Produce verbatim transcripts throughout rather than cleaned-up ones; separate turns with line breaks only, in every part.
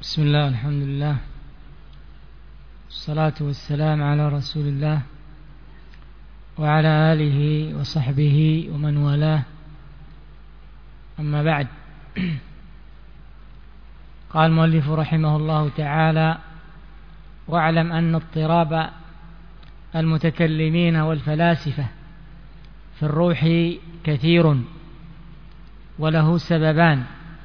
بسم الله، الحمد لله، والصلاة والسلام على رسول الله وعلى آله وصحبه ومن والاه، أما بعد. قال المؤلف رحمه الله تعالى: واعلم أن اضطراب المتكلمين والفلاسفة في الروح كثير، وله سببان: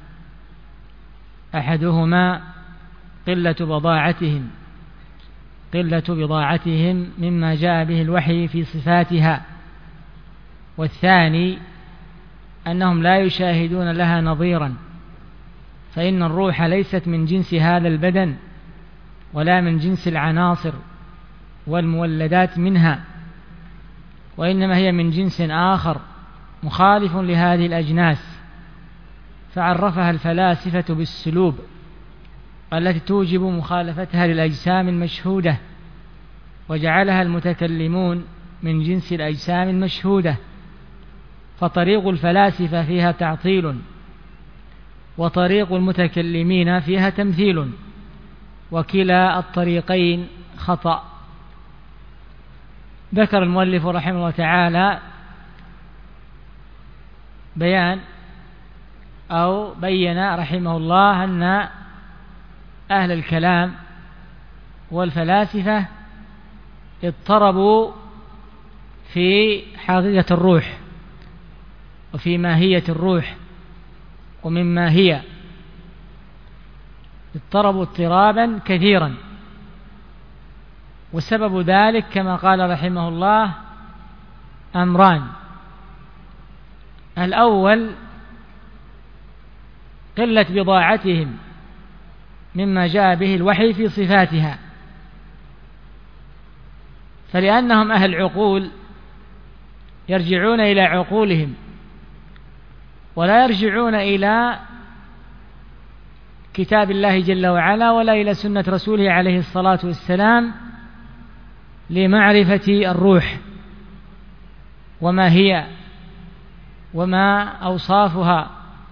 أحدهما قلة بضاعتهم قلة بضاعتهم مما جاء به الوحي في صفاتها، والثاني أنهم لا يشاهدون لها نظيرا، فإن الروح ليست من جنس هذا البدن ولا من جنس العناصر والمولدات منها، وإنما هي من جنس آخر مخالف لهذه الأجناس، فعرفها الفلاسفة بالسلوب التي توجب مخالفتها للأجسام المشهودة، وجعلها المتكلمون من جنس الأجسام المشهودة، فطريق الفلاسفة فيها تعطيل، وطريق المتكلمين فيها تمثيل، وكلا الطريقين خطأ. ذكر المؤلف رحمه الله تعالى بيان أو بين رحمه الله أن أهل الكلام والفلاسفة اضطربوا في حقيقة الروح وفي ماهية الروح ومما هي، اضطربوا اضطرابا كثيرا، وسبب ذلك كما قال رحمه الله أمران: الأول قلة بضاعتهم مما جاء به الوحي في صفاتها، فلأنهم أهل عقول يرجعون إلى عقولهم ولا يرجعون إلى كتاب الله جل وعلا ولا إلى سنة رسوله عليه الصلاة والسلام لمعرفة الروح وما هي وما أوصافها،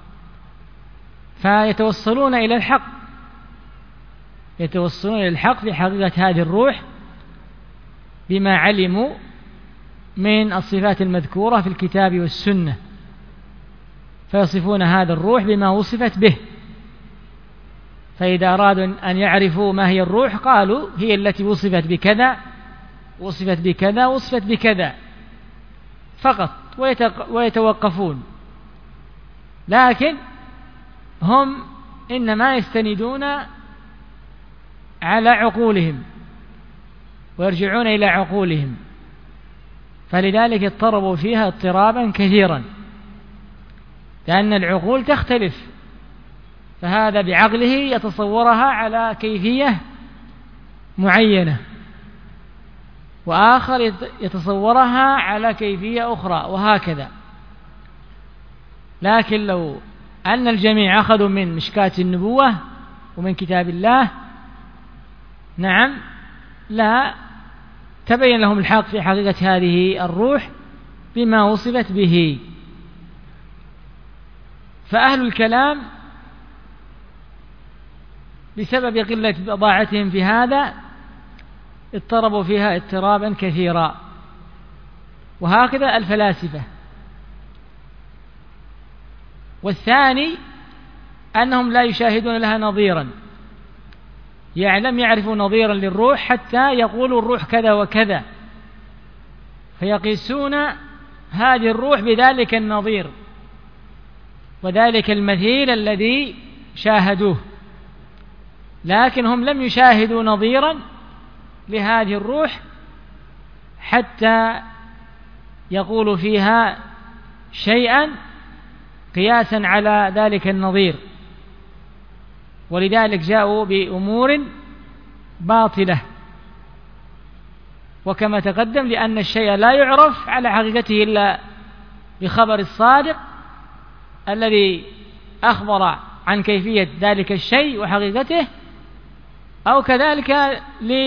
فيتوصلون إلى الحق يتوصلون إلى الحق في حقيقة هذه الروح بما علموا من الصفات المذكورة في الكتاب والسنة، فيصفون هذا الروح بما وصفت به. فإذا أرادوا أن يعرفوا ما هي الروح قالوا هي التي وصفت بكذا وصفت بكذا وصفت بكذا فقط، ويتوقفون. لكن هم إنما يستندون على عقولهم ويرجعون إلى عقولهم، فلذلك اضطربوا فيها اضطرابا كثيرا، لأن العقول تختلف، فهذا بعقله يتصورها على كيفية معينة، وآخر يتصورها على كيفية أخرى، وهكذا. لكن لو أن الجميع أخذوا من مشكاة النبوة ومن كتاب الله، نعم، لا تبين لهم الحق في حقيقة هذه الروح بما وصفت به. فأهل الكلام بسبب قلة بضاعتهم في هذا اضطربوا فيها اضطرابا كثيرا، وهكذا الفلاسفة. والثاني أنهم لا يشاهدون لها نظيرا، يعني لم يعرفوا نظيرا للروح حتى يقولوا الروح كذا وكذا، فيقيسون هذه الروح بذلك النظير وذلك المثيل الذي شاهدوه، لكن هم لم يشاهدوا نظيرا لهذه الروح حتى يقولوا فيها شيئا قياسا على ذلك النظير، ولذلك جاءوا بأمور باطلة. وكما تقدم، لأن الشيء لا يعرف على حقيقته إلا بخبر الصادق الذي أخبر عن كيفية ذلك الشيء وحقيقته، أو كذلك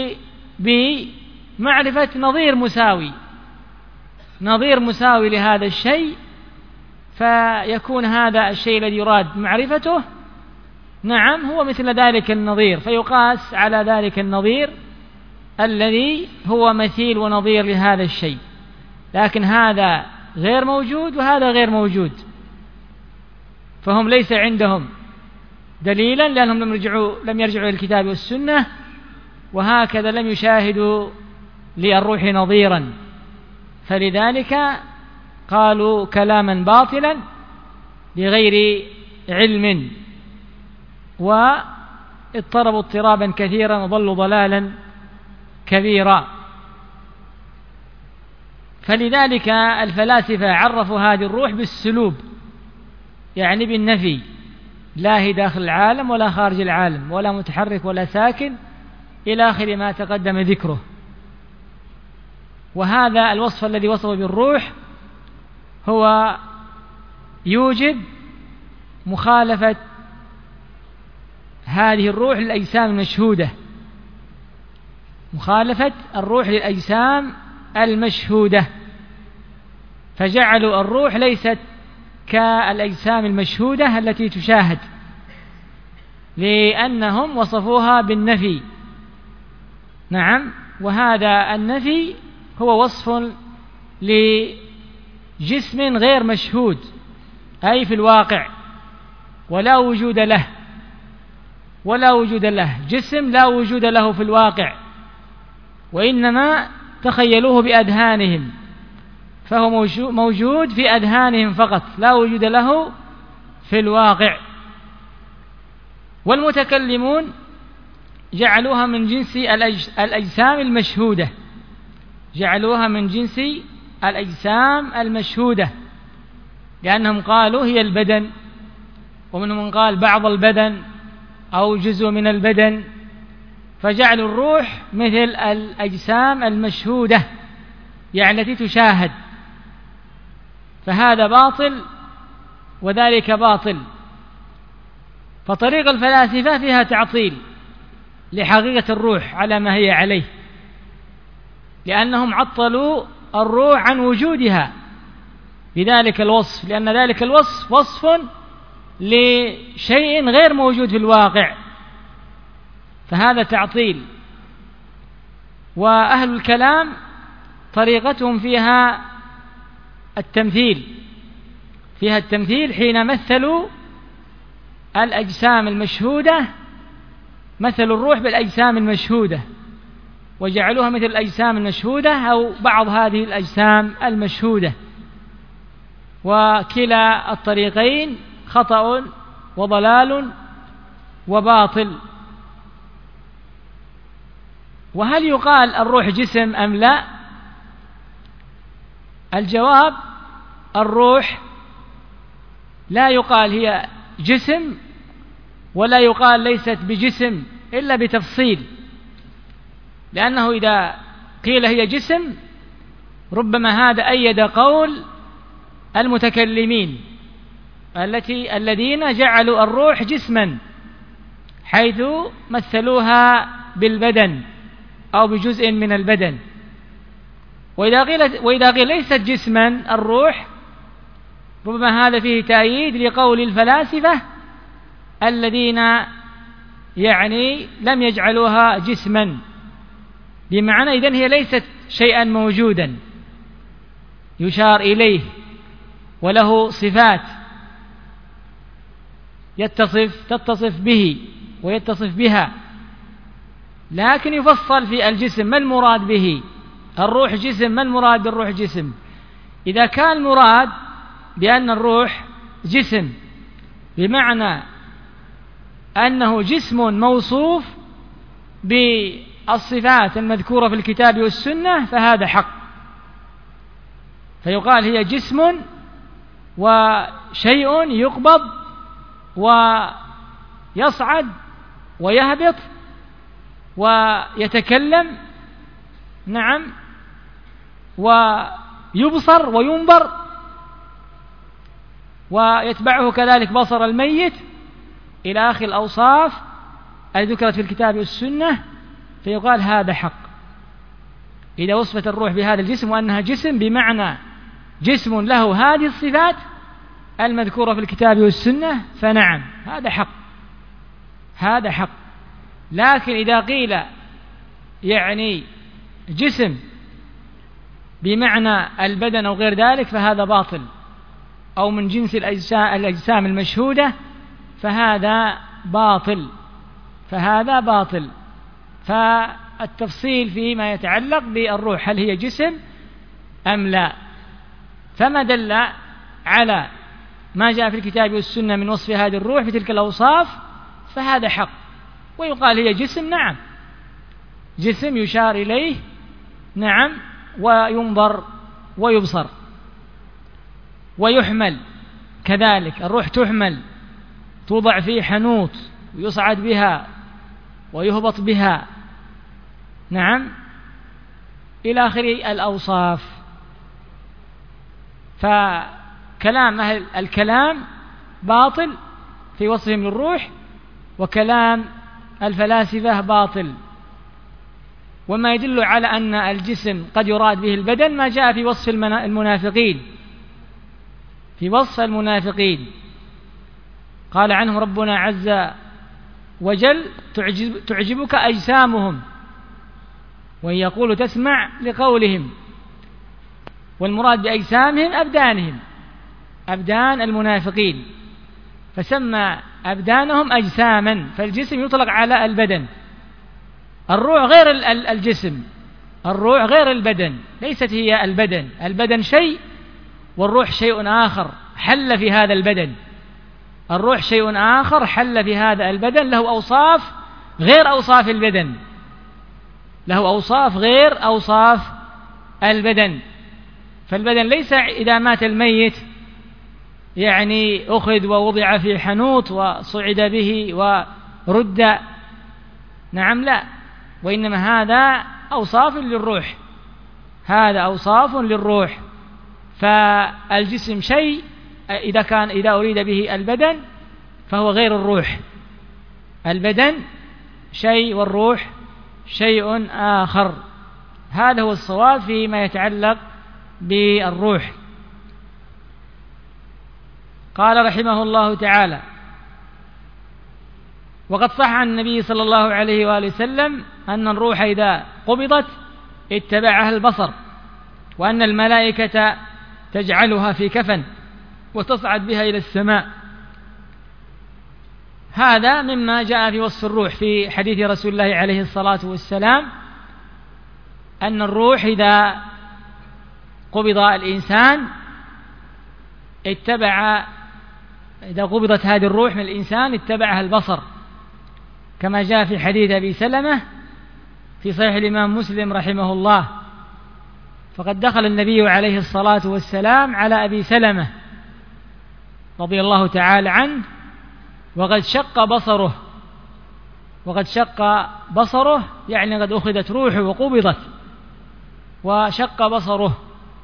بمعرفة نظير مساوي نظير مساوي لهذا الشيء، فيكون هذا الشيء الذي يراد معرفته نعم هو مثل ذلك النظير، فيقاس على ذلك النظير الذي هو مثيل ونظير لهذا الشيء، لكن هذا غير موجود وهذا غير موجود، فهم ليس عندهم دليلا لأنهم لم يرجعوا لم يرجعوا إلى الكتاب والسنة، وهكذا لم يشاهدوا للروح نظيرا، فلذلك قالوا كلاما باطلا بغير علم، واضطربوا اضطرابا كثيرا وضلوا ضلالا كبيرا. فلذلك الفلاسفة عرفوا هذه الروح بالسلوب، يعني بالنفي، لا هي داخل العالم ولا خارج العالم ولا متحرك ولا ساكن إلى آخر ما تقدم ذكره. وهذا الوصف الذي وصفه بالروح هو يوجب مخالفة هذه الروح للأجسام المشهودة، مخالفة الروح للأجسام المشهودة، فجعلوا الروح ليست كالأجسام المشهودة التي تشاهد، لأنهم وصفوها بالنفي. نعم، وهذا النفي هو وصف لجسم غير مشهود، أي في الواقع، ولا وجود له، ولا وجود له جسم لا وجود له في الواقع، وإنما تخيلوه بأذهانهم، فهو موجود في أذهانهم فقط، لا وجود له في الواقع. والمتكلمون جعلوها من جنس الأجسام المشهودة، جعلوها من جنس الأجسام المشهودة، لأنهم قالوا هي البدن، ومنهم من قال بعض البدن أو جزء من البدن، فجعلوا الروح مثل الأجسام المشهودة يعني التي تشاهد، فهذا باطل وذلك باطل. فطريق الفلاسفة فيها تعطيل لحقيقة الروح على ما هي عليه، لأنهم عطلوا الروح عن وجودها بذلك الوصف، لأن ذلك الوصف وصف لشيء غير موجود في الواقع، فهذا تعطيل. وأهل الكلام طريقتهم فيها التمثيل، فيها التمثيل حين مثلوا الأجسام المشهودة، مثلوا الروح بالأجسام المشهودة وجعلوها مثل الأجسام المشهودة أو بعض هذه الأجسام المشهودة، وكلا الطريقين خطأ وضلال وباطل. وهل يقال الروح جسم أم لا؟ الجواب الروح لا يقال هي جسم ولا يقال ليست بجسم إلا بتفصيل، لأنه إذا قيل هي جسم ربما هذا أيد قول المتكلمين التي الذين جعلوا الروح جسما، حيث مثلوها بالبدن أو بجزء من البدن. وإذا قيل, وإذا قيل ليست جسما الروح ربما هذا فيه تأييد لقول الفلاسفة الذين يعني لم يجعلوها جسما، بمعنى إذن هي ليست شيئا موجودا يشار إليه وله صفات يتصف تتصف به ويتصف بها، لكن يفصل في الجسم ما المراد به، الروح جسم ما المراد بالروح جسم. إذا كان المراد بأن الروح جسم بمعنى أنه جسم موصوف بالصفات المذكورة في الكتاب والسنة فهذا حق، فيقال هي جسم وشيء يقبض ويصعد ويهبط ويتكلم، نعم، ويبصر وينظر ويتبعه كذلك بصر الميت إلى آخر الأوصاف التي ذكرت في الكتاب والسنة، فيقال هذا حق. إذا وصفت الروح بهذا الجسم وأنها جسم بمعنى جسم له هذه الصفات المذكورة في الكتاب والسنة فنعم هذا حق. هذا حق. لكن إذا قيل يعني جسم بمعنى البدن أو غير ذلك فهذا باطل، أو من جنس الأجسام المشهودة فهذا باطل فهذا باطل. فالتفصيل فيما يتعلق بالروح، هل هي جسم أم لا؟ فما دل على ما جاء في الكتاب والسنة من وصف هذه الروح بتلك الأوصاف فهذا حق. ويقال هي جسم، نعم، جسم يشار إليه، نعم، وينظر ويبصر ويحمل كذلك. الروح تحمل، توضع في حنوط ويصعد بها ويهبط بها، نعم، إلى آخر الأوصاف. فكلام أهل الكلام باطل في وصفهم للروح، وكلام الفلاسفة باطل. وما يدل على أن الجسم قد يراد به البدن ما جاء في وصف المنافقين في وصف المنافقين قال عنهم ربنا عز وجل تعجب تعجبك أجسامهم، وإن يقول تسمع لقولهم. والمراد بأجسامهم أبدانهم، أبدان المنافقين، فسمى أبدانهم أجساما. فالجسم يطلق على البدن. الروح غير الجسم، الروح غير البدن، ليست هي البدن. البدن شيء والروح شيء آخر حل في هذا البدن. الروح شيء آخر حل في هذا البدن، له أوصاف غير أوصاف البدن، له أوصاف غير أوصاف البدن. فالبدن ليس إذا مات الميت يعني أخذ ووضع في حنوط وصعد به ورد، نعم، لا، وإنما هذا أوصاف للروح، هذا أوصاف للروح. فالجسم شيء إذا كان إذا أريد به البدن فهو غير الروح. البدن شيء والروح شيء آخر. هذا هو الصواب فيما يتعلق بالروح. قال رحمه الله تعالى: وقد صح عن النبي صلى الله عليه وآله وسلم أن الروح إذا قبضت اتبعها البصر، وأن الملائكة تجعلها في كفن وتصعد بها إلى السماء. هذا مما جاء في وصف الروح في حديث رسول الله عليه الصلاة والسلام، أن الروح إذا قبض الإنسان اتبع إذا قبضت هذه الروح من الإنسان اتبعها البصر، كما جاء في حديث أبي سلمة في صحيح الإمام مسلم رحمه الله. فقد دخل النبي عليه الصلاة والسلام على أبي سلمة رضي الله تعالى عنه وقد شق بصره وقد شق بصره يعني قد أخذت روحه وقبضت وشق بصره.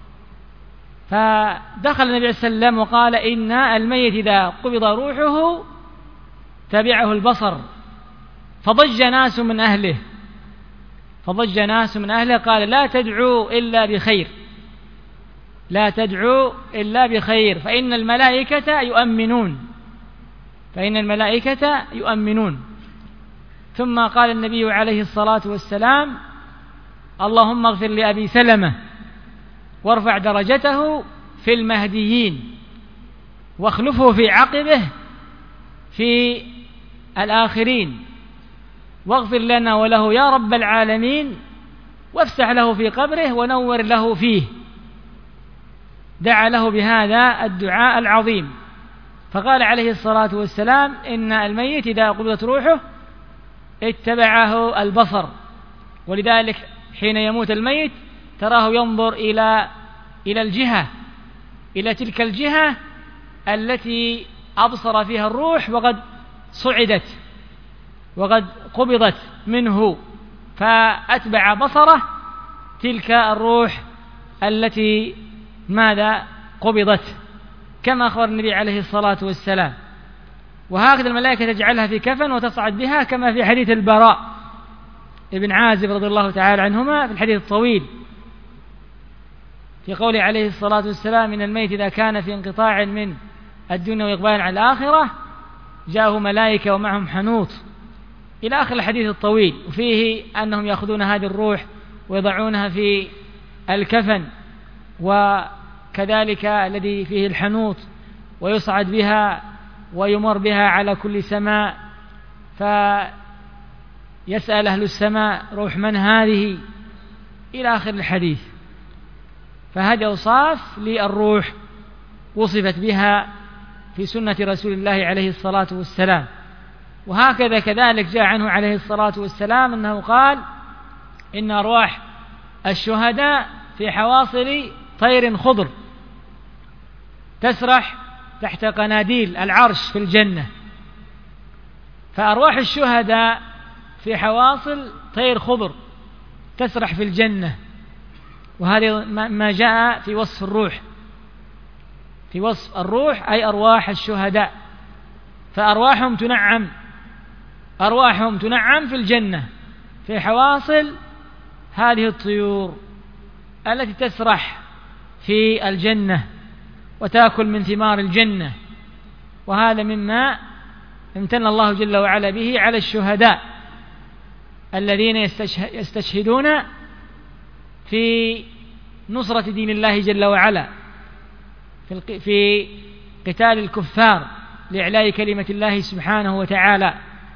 فدخل النبي عليه الصلاة والسلام وقال: إن الميت إذا قبض روحه تبعه البصر. فضج ناس من أهله فضج ناس من أهله قال: لا تدعوا إلا بخير لا تدعوا إلا بخير فإن الملائكة يؤمنون فإن الملائكة يؤمنون. ثم قال النبي عليه الصلاة والسلام: اللهم اغفر لأبي سلمة وارفع درجته في المهديين واخلفه في عقبه في الآخرين واغفر لنا وله يا رب العالمين وافسح له في قبره ونور له فيه. دعا له بهذا الدعاء العظيم. فقال عليه الصلاة والسلام: إن الميت إذا قبضت روحه اتبعه البصر. ولذلك حين يموت الميت تراه ينظر إلى إلى الجهة إلى تلك الجهة التي أبصر فيها الروح وقد صعدت وقد قبضت منه، فأتبع بصره تلك الروح التي ماذا قبضت، كما أخبر النبي عليه الصلاة والسلام. وهكذا الملائكة تجعلها في كفن وتصعد بها، كما في حديث البراء ابن عازب رضي الله تعالى عنهما في الحديث الطويل في قوله عليه الصلاة والسلام: إن الميت إذا كان في انقطاع من الدنيا وإقبال على الآخرة جاءه ملائكة ومعهم حنوط إلى آخر الحديث الطويل. وفيه أنهم يأخذون هذه الروح ويضعونها في الكفن، وكذلك الذي فيه الحنوط، ويصعد بها ويمر بها على كل سماء، فيسأل أهل السماء روح من هذه، إلى آخر الحديث. فهذه أوصاف للروح وصفت بها في سنة رسول الله عليه الصلاة والسلام. وهكذا كذلك جاء عنه عليه الصلاة والسلام أنه قال: إن أرواح الشهداء في حواصل طير خضر تسرح تحت قناديل العرش في الجنة. فأرواح الشهداء في حواصل طير خضر تسرح في الجنة، وهذا ما جاء في وصف الروح، في وصف الروح أي أرواح الشهداء. فأرواحهم تنعم أرواحهم تنعم في الجنة في حواصل هذه الطيور التي تسرح في الجنة وتأكل من ثمار الجنة. وهذا مما امتن الله جل وعلا به على الشهداء الذين يستشهدون في نصرة دين الله جل وعلا في قتال الكفار لإعلاء كلمة الله سبحانه وتعالى.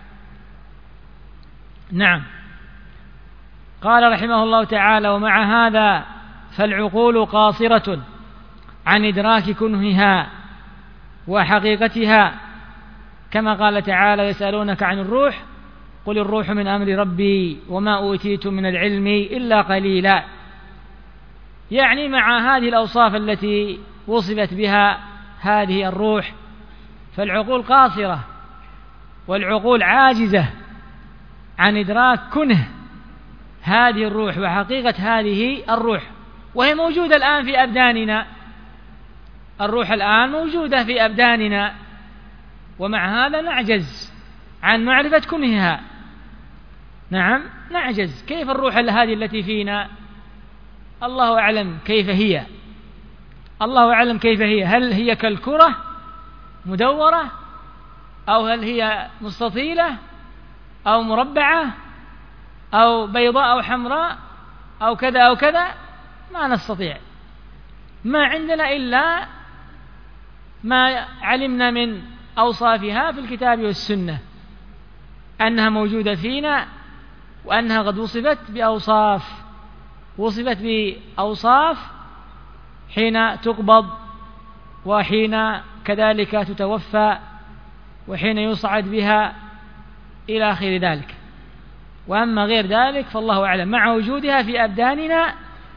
نعم. قال رحمه الله تعالى: ومع هذا فالعقول قاصرة عن إدراك كنهها وحقيقتها، كما قال تعالى: يسألونك عن الروح قل الروح من أمر ربي وما أوتيتم من العلم إلا قليلا. يعني مع هذه الأوصاف التي وصفت بها هذه الروح، فالعقول قاصرة والعقول عاجزة عن إدراك كنه هذه الروح وحقيقة هذه الروح، وهي موجودة الآن في أبداننا. الروح الآن موجودة في أبداننا، ومع هذا نعجز عن معرفة كنهها. نعم نعجز. كيف الروح هذه التي فينا؟ الله أعلم كيف هي الله أعلم كيف هي هل هي كالكرة مدورة، أو هل هي مستطيلة، أو مربعة، أو بيضاء أو حمراء، أو كذا أو كذا؟ ما نستطيع. ما عندنا إلا ما علمنا من أوصافها في الكتاب والسنة، أنها موجودة فينا، وأنها قد وصفت بأوصاف وصفت بأوصاف حين تقبض، وحين كذلك تتوفى، وحين يصعد بها إلى آخر ذلك. وأما غير ذلك فالله أعلم، مع وجودها في أبداننا،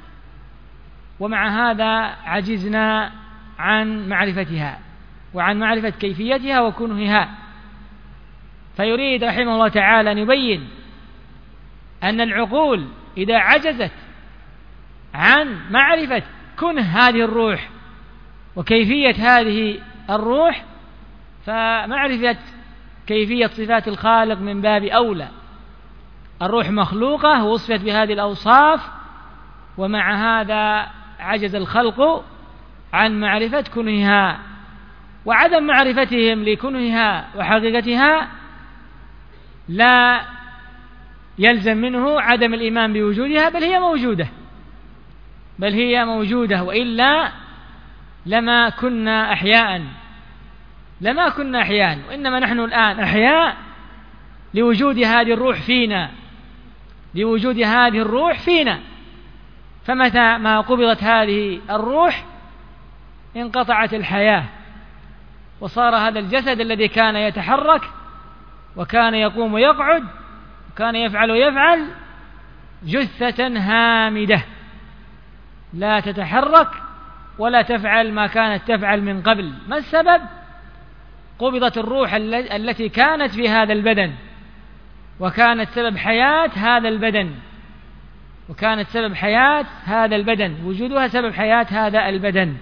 ومع هذا عجزنا عن معرفتها وعن معرفة كيفيتها وكنهها. فيريد رحمه الله تعالى أن يبين أن العقول إذا عجزت عن معرفة كنه هذه الروح وكيفية هذه الروح، فمعرفة كيفية صفات الخالق من باب أولى. الروح مخلوقة ووصفت بهذه الأوصاف، ومع هذا عجز الخلق عن معرفة كنهها. وعدم معرفتهم لكنهها وحقيقتها لا يلزم منه عدم الإيمان بوجودها، بل هي موجودة بل هي موجودة وإلا لما كنا أحياء لما كنا أحياء وإنما نحن الآن أحياء لوجود هذه الروح فينا لوجود هذه الروح فينا فمتى ما قبضت هذه الروح انقطعت الحياة، وصار هذا الجسد الذي كان يتحرك وكان يقوم ويقعد وكان يفعل ويفعل جثة هامدة لا تتحرك ولا تفعل ما كانت تفعل من قبل. ما السبب؟ قبضت الروح التي كانت في هذا البدن، وكانت سبب حياة هذا البدن وكانت سبب حياة هذا البدن وجودها سبب حياة هذا البدن.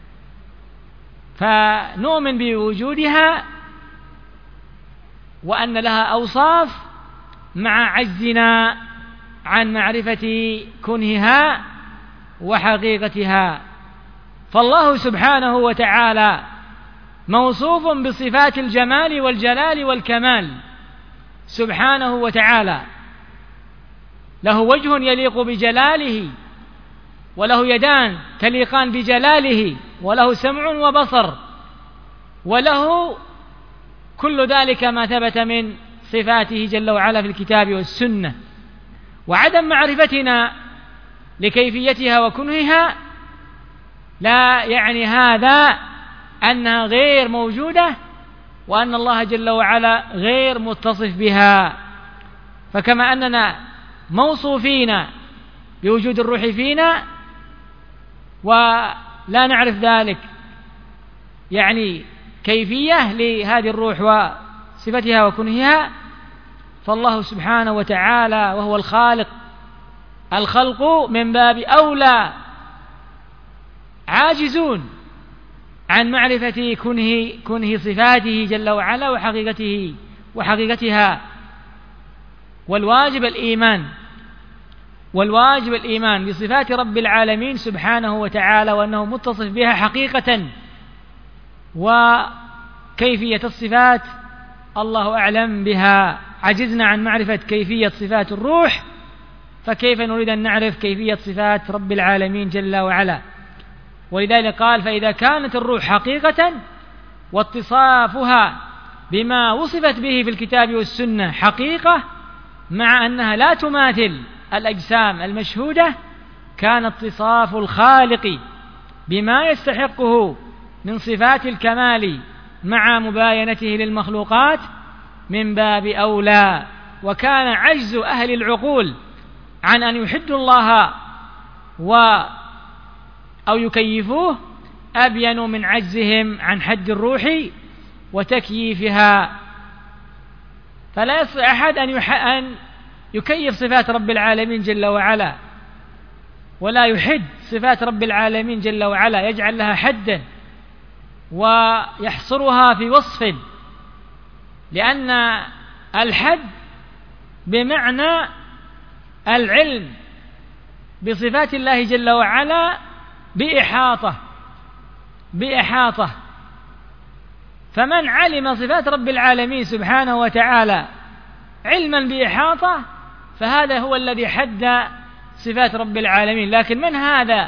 فنؤمن بوجودها وأن لها أوصاف مع عجزنا عن معرفة كنهها وحقيقتها. فالله سبحانه وتعالى موصوف بصفات الجمال والجلال والكمال سبحانه وتعالى، له وجه يليق بجلاله، وله يدان تليقان بجلاله، وله سمع وبصر، وله كل ذلك ما ثبت من صفاته جل وعلا في الكتاب والسنة. وعدم معرفتنا لكيفيتها وكنهها لا يعني هذا أنها غير موجودة وأن الله جل وعلا غير متصف بها. فكما أننا موصوفين بوجود الروح فينا ولا نعرف ذلك يعني كيفية لهذه الروح وصفتها وكنهها، فالله سبحانه وتعالى وهو الخالق الخلق من باب أولى عاجزون عن معرفة كنه كنه صفاته جل وعلا وحقيقته وحقيقتها. والواجب الإيمان والواجب الإيمان بصفات رب العالمين سبحانه وتعالى، وأنه متصف بها حقيقة، وكيفية الصفات الله أعلم بها. عجزنا عن معرفة كيفية صفات الروح، فكيف نريد أن نعرف كيفية صفات رب العالمين جل وعلا؟ ولذلك قال: فإذا كانت الروح حقيقة واتصافها بما وصفت به في الكتاب والسنة حقيقة، مع أنها لا تماثل الأجسام المشهودة، كان اتصاف الخالق بما يستحقه من صفات الكمال مع مباينته للمخلوقات من باب أولى. وكان عجز أهل العقول عن أن يحدوا الله و أو يكيفوه أبين من عجزهم عن حد الروح وتكييفها. فلا يستطيع أحد أن, يح... أن يكيف صفات رب العالمين جل وعلا، ولا يحد صفات رب العالمين جل وعلا، يجعل لها حدا ويحصرها في وصف، لأن الحد بمعنى العلم بصفات الله جل وعلا بإحاطة بإحاطة فمن علم صفات رب العالمين سبحانه وتعالى علما بإحاطة فهذا هو الذي حد صفات رب العالمين. لكن من هذا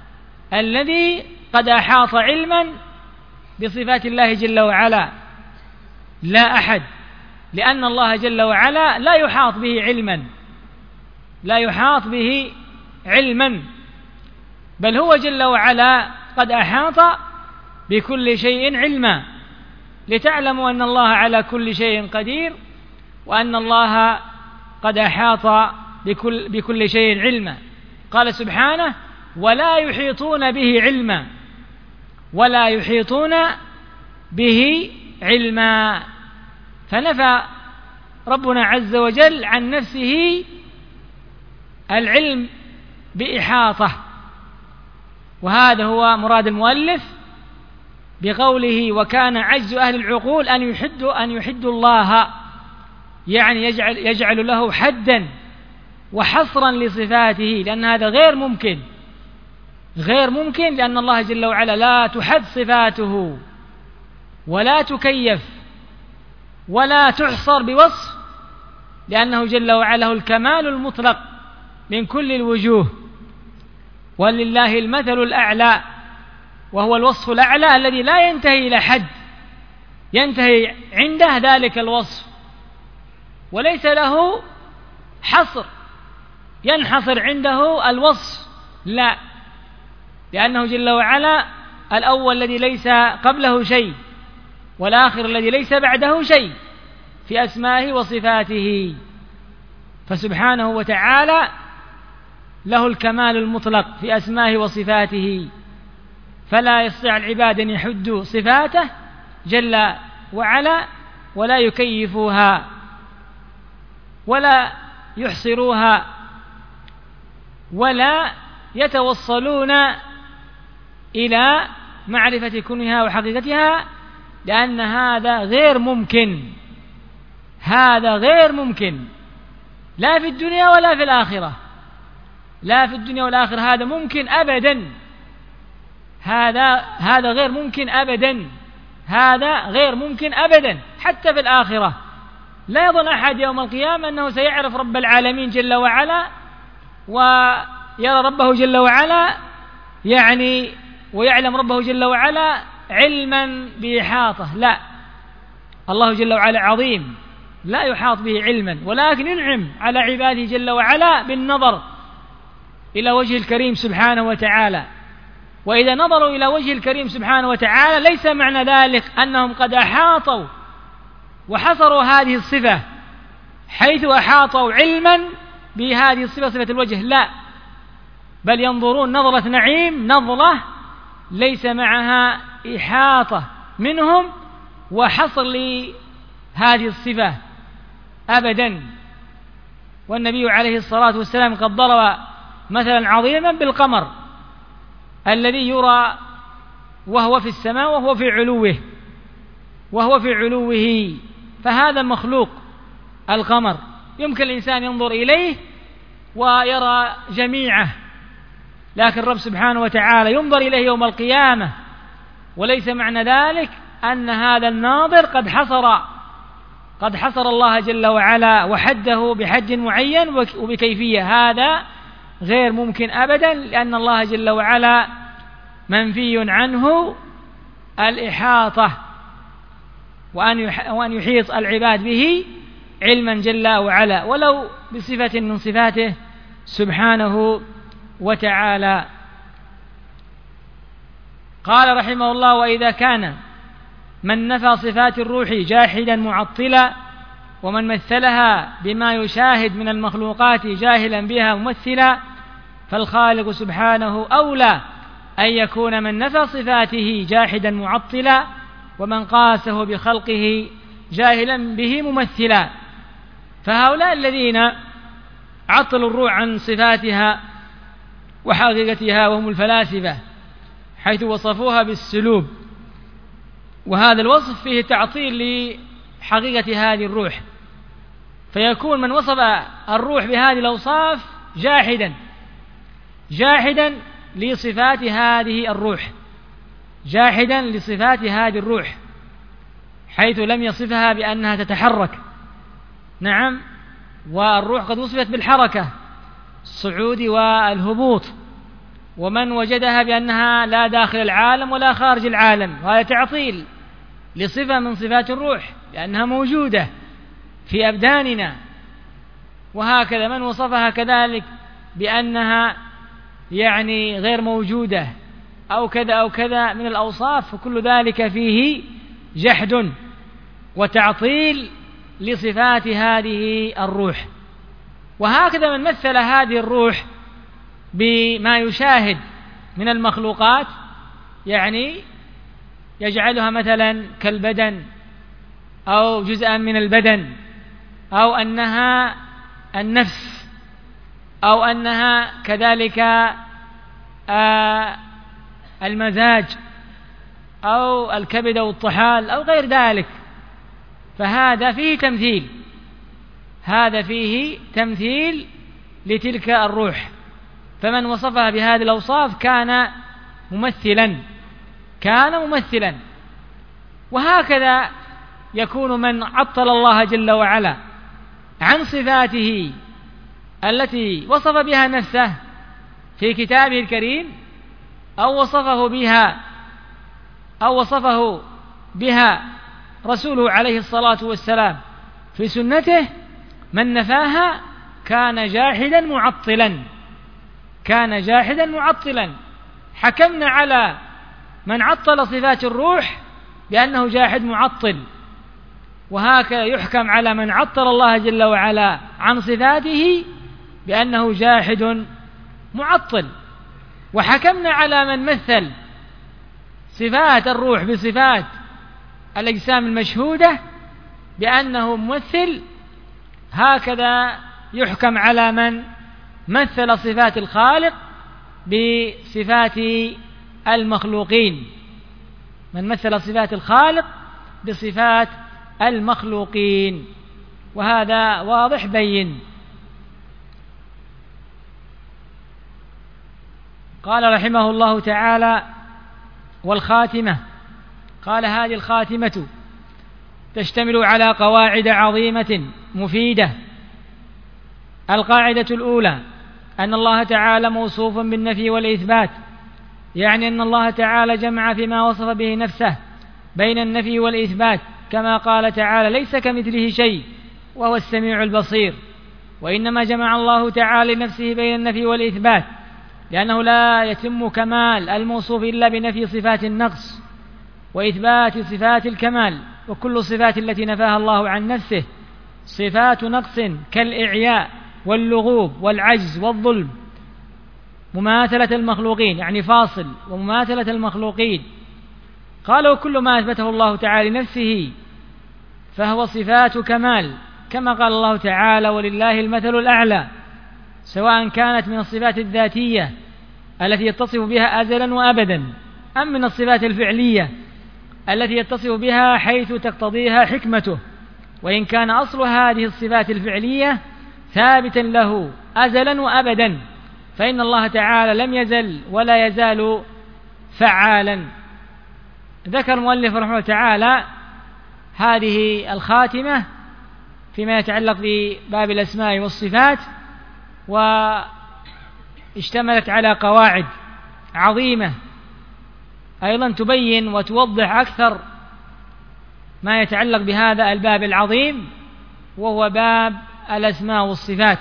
الذي قد أحاط علما بصفات الله جل وعلا؟ لا أحد، لأن الله جل وعلا لا يحاط به علما لا يحاط به علما بل هو جل وعلا قد أحاط بكل شيء علما، لتعلموا أن الله على كل شيء قدير، وأن الله قد أحاط بكل, بكل شيء علما. قال سبحانه: ولا يحيطون به علما ولا يحيطون به علما. فنفى ربنا عز وجل عن نفسه العلم بإحاطة، وهذا هو مراد المؤلف بقوله: وكان عجز أهل العقول أن يحدوا أن يحدوا الله، يعني يجعل, يجعل له حدا وحصرا لصفاته، لأن هذا غير ممكن غير ممكن لأن الله جل وعلا لا تحد صفاته ولا تكيف ولا تحصر بوصف، لأنه جل وعلا له الكمال المطلق من كل الوجوه، ولله المثل الأعلى، وهو الوصف الأعلى الذي لا ينتهي إلى حد، ينتهي عنده ذلك الوصف وليس له حصر ينحصر عنده الوصف، لا، لأنه جل وعلا الأول الذي ليس قبله شيء، والآخر الذي ليس بعده شيء في أسمائه وصفاته، فسبحانه وتعالى له الكمال المطلق في أسمائه وصفاته، فلا يستطيع العباد أن يحدوا صفاته جل وعلا ولا يكيفوها ولا يحصروها ولا يتوصلون إلى معرفة كنها وحقيقتها، لأن هذا غير ممكن هذا غير ممكن لا في الدنيا ولا في الآخرة لا في الدنيا والآخرة هذا ممكن أبدا هذا هذا غير ممكن أبدا هذا غير ممكن أبدا حتى في الآخرة لا يظن أحد يوم القيامة أنه سيعرف رب العالمين جل وعلا ويرى ربه جل وعلا يعني ويعلم ربه جل وعلا علما بإحاطة. لا، الله جل وعلا عظيم لا يحاط به علما، ولكن ينعم على عباده جل وعلا بالنظر إلى وجه الكريم سبحانه وتعالى. وإذا نظروا إلى وجه الكريم سبحانه وتعالى ليس معنى ذلك أنهم قد أحاطوا وحصروا هذه الصفة حيث أحاطوا علما بهذه الصفة صفة الوجه، لا، بل ينظرون نظرة نعيم، نظرة ليس معها إحاطة منهم وحصر لهذه الصفة أبدا. والنبي عليه الصلاة والسلام قد ضرب مثلا عظيما بالقمر الذي يرى وهو في السماء وهو في علوه وهو في علوه فهذا مخلوق القمر يمكن الإنسان ينظر إليه ويرى جميعه، لكن الرب سبحانه وتعالى ينظر إليه يوم القيامة، وليس معنى ذلك أن هذا الناظر قد حصر قد حصر الله جل وعلا وحده بحد معين وبكيفية، هذا غير ممكن أبدا، لأن الله جل وعلا منفي عنه الإحاطة وأن يحيط العباد به علما جل وعلا ولو بصفة من صفاته سبحانه وتعالى. قال رحمه الله: وإذا كان من نفى صفات الروح جاحدا معطلا، ومن مثلها بما يشاهد من المخلوقات جاهلا بها ممثلا، فالخالق سبحانه أولى أن يكون من نفى صفاته جاحدا معطلا، ومن قاسه بخلقه جاهلا به ممثلا. فهؤلاء الذين عطلوا الروح عن صفاتها وحقيقتها وهم الفلاسفة، حيث وصفوها بالسلوب، وهذا الوصف فيه تعطيل لحقيقة هذه الروح، فيكون من وصف الروح بهذه الأوصاف جاحدا جاحدا لصفات هذه الروح جاحدا لصفات هذه الروح حيث لم يصفها بأنها تتحرك. نعم، والروح قد وصفت بالحركة، الصعود والهبوط، ومن وجدها بأنها لا داخل العالم ولا خارج العالم، وهذا تعطيل لصفة من صفات الروح لأنها موجودة في أبداننا. وهكذا من وصفها كذلك بأنها يعني غير موجودة أو كذا أو كذا من الأوصاف، فكل ذلك فيه جحد وتعطيل لصفات هذه الروح. وهكذا من مثل هذه الروح بما يشاهد من المخلوقات، يعني يجعلها مثلا كالبدن أو جزءا من البدن، أو أنها النفس، أو أنها كذلك آه المزاج أو الكبد أو الطحال أو غير ذلك، فهذا فيه تمثيل هذا فيه تمثيل لتلك الروح. فمن وصفها بهذه الأوصاف كان ممثلا كان ممثلا وهكذا يكون من عطل الله جل وعلا عن صفاته التي وصف بها نفسه في كتابه الكريم، أو وصفه بها أو وصفه بها رسوله عليه الصلاة والسلام في سنته، من نفاها كان جاحدا معطلا كان جاحدا معطلا حكمنا على من عطل صفات الروح بأنه جاحد معطل، وهكذا يحكم على من عطل الله جل وعلا عن صفاته بأنه جاحد معطل. وحكمنا على من مثل صفات الروح بصفات الأجسام المشهودة بأنه ممثل، هكذا يحكم على من مثل صفات الخالق بصفات المخلوقين من مثل صفات الخالق بصفات المخلوقين، وهذا واضح بين. قال رحمه الله تعالى: والخاتمة. قال: هذه الخاتمة تشتمل على قواعد عظيمة مفيدة. القاعدة الأولى أن الله تعالى موصوف بالنفي والإثبات، يعني أن الله تعالى جمع فيما وصف به نفسه بين النفي والإثبات، كما قال تعالى: ليس كمثله شيء وهو السميع البصير. وإنما جمع الله تعالى لنفسه بين النفي والإثبات، لأنه لا يتم كمال الموصوف إلا بنفي صفات النقص وإثبات صفات الكمال. وكل الصفات التي نفاها الله عن نفسه صفات نقص كالإعياء واللغوب والعجز والظلم، مماثلة المخلوقين، يعني فاصل ومماثلة المخلوقين. قال: وكل ما أثبته الله تعالى لنفسه فهو صفات كمال، كما قال الله تعالى: ولله المثل الأعلى، سواء كانت من الصفات الذاتية التي يتصف بها أزلا وأبدا، أم من الصفات الفعلية التي يتصف بها حيث تقتضيها حكمته. وإن كان أصل هذه الصفات الفعلية ثابتا له أزلا وأبدا، فإن الله تعالى لم يزل ولا يزال فعالا. ذكر المؤلف رحمه الله تعالى هذه الخاتمة فيما يتعلق بباب الأسماء والصفات، واشتملت على قواعد عظيمة أيضا تبين وتوضح أكثر ما يتعلق بهذا الباب العظيم، وهو باب الأسماء والصفات،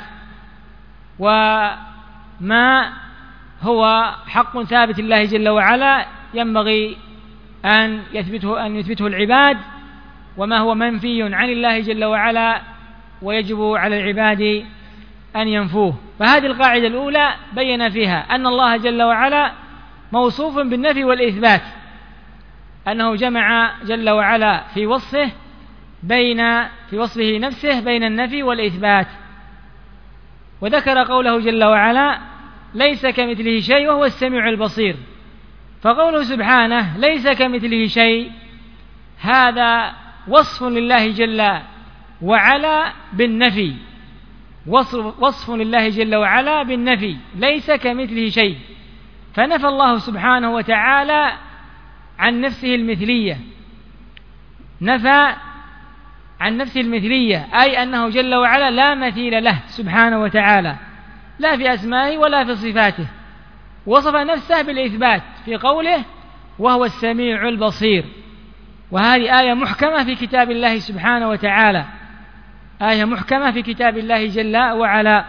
وما هو حق ثابت الله جل وعلا ينبغي أن يثبته أن يثبته العباد، وما هو منفي عن الله جل وعلا ويجب على العباد أن ينفوه. فهذه القاعدة الأولى بين فيها أن الله جل وعلا موصوف بالنفي والإثبات، أنه جمع جل وعلا في وصفه بين في وصفه نفسه بين النفي والإثبات. وذكر قوله جل وعلا: ليس كمثله شيء وهو السميع البصير. فقوله سبحانه ليس كمثله شيء، هذا وصف لله جل وعلا بالنفي، وصف, وصف لله جل وعلا بالنفي، ليس كمثله شيء. فنفى الله سبحانه وتعالى عن نفسه المثلية، نفى عن نفسه المثلية، أي أنه جل وعلا لا مثيل له سبحانه وتعالى، لا في أسمائه ولا في صفاته. وصف نفسه بالإثبات في قوله: وهو السميع البصير. وهذه آية محكمة في كتاب الله سبحانه وتعالى، آية محكمة في كتاب الله جل وعلا.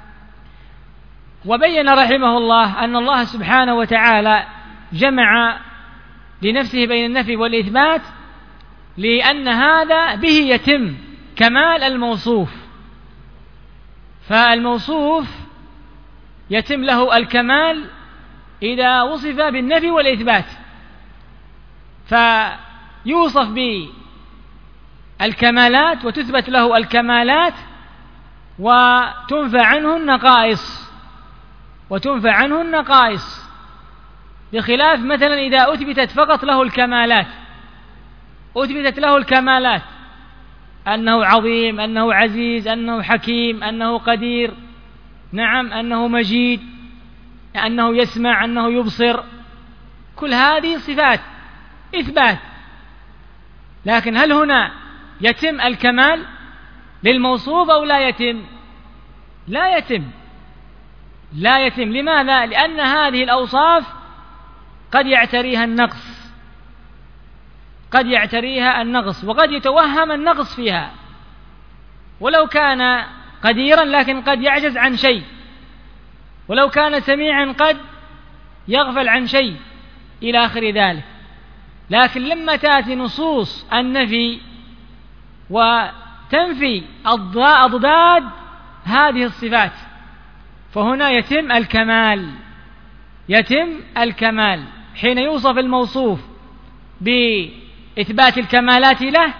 وبين رحمه الله أن الله سبحانه وتعالى جمع لنفسه بين النفي والإثبات، لأن هذا به يتم كمال الموصوف. فالموصوف يتم له الكمال إذا وصف بالنفي والإثبات، فيوصف بالكمالات وتثبت له الكمالات وتنفى عنه النقائص وتنفى عنه النقائص بخلاف مثلا إذا أثبتت فقط له الكمالات، أثبتت له الكمالات أنه عظيم، أنه عزيز، أنه حكيم، أنه قدير، نعم، أنه مجيد، أنه يسمع، أنه يبصر، كل هذه صفات إثبات. لكن هل هنا يتم الكمال للموصوف أو لا يتم؟ لا يتم، لا يتم. لماذا؟ لأن هذه الأوصاف قد يعتريها النقص، قد يعتريها النقص، وقد يتوهم النقص فيها، ولو كان قديرا لكن قد يعجز عن شيء، ولو كان سميعا قد يغفل عن شيء إلى آخر ذلك. لكن لما تأتي نصوص النفي وتنفي أضداد هذه الصفات، فهنا يتم الكمال، يتم الكمال حين يوصف الموصوف بإثبات الكمالات له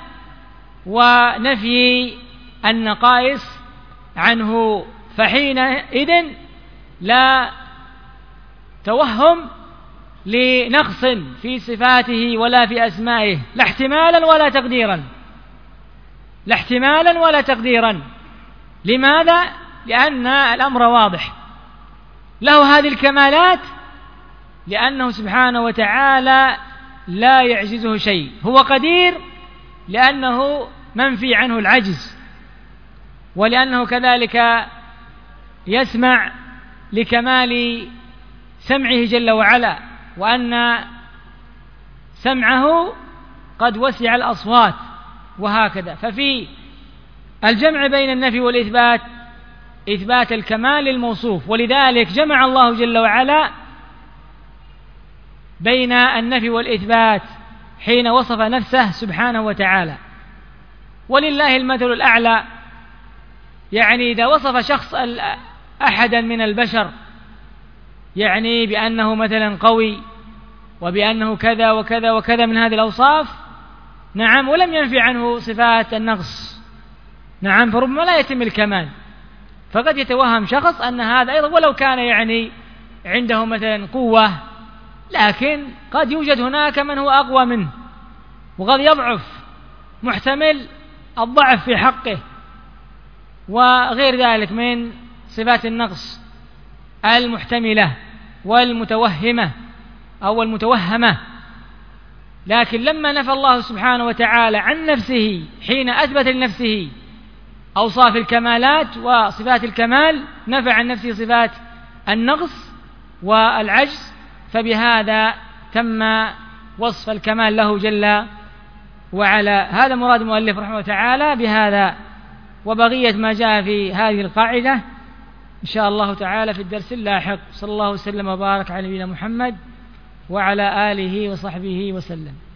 ونفي النقائص عنه، فحينئذ لا توهم لنقص في صفاته ولا في أسمائه، لا احتمالا ولا تقديرا، لا احتمالا ولا تقديرا. لماذا؟ لأن الأمر واضح، له هذه الكمالات لأنه سبحانه وتعالى لا يعجزه شيء، هو قدير لأنه منفي عنه العجز، ولأنه كذلك يسمع لكمال سمعه جل وعلا، وأن سمعه قد وسع الأصوات، وهكذا. ففي الجمع بين النفي والإثبات إثبات الكمال للموصوف، ولذلك جمع الله جل وعلا بين النفي والإثبات حين وصف نفسه سبحانه وتعالى. ولله المثل الأعلى، يعني إذا وصف شخص أحدا من البشر يعني بأنه مثلا قوي وبأنه كذا وكذا وكذا من هذه الأوصاف، نعم، ولم ينفي عنه صفات النقص، نعم، فربما لا يتم الكمال. فقد يتوهم شخص أن هذا أيضا ولو كان يعني عنده مثلا قوة، لكن قد يوجد هناك من هو أقوى منه، وقد يضعف، محتمل الضعف في حقه، وغير ذلك من صفات النقص المحتملة والمتوهمة أو المتوهمة. لكن لما نفى الله سبحانه وتعالى عن نفسه حين أثبت لنفسه أوصاف الكمالات وصفات الكمال، نفى عن نفسه صفات النقص والعجز، فبهذا تم وصف الكمال له جل وعلا. هذا مراد المؤلف رحمه الله تعالى بهذا، وبقية ما جاء في هذه القاعدة إن شاء الله تعالى في الدرس اللاحق. صلى الله وسلم وبارك على نبينا محمد وعلى آله وصحبه وسلم.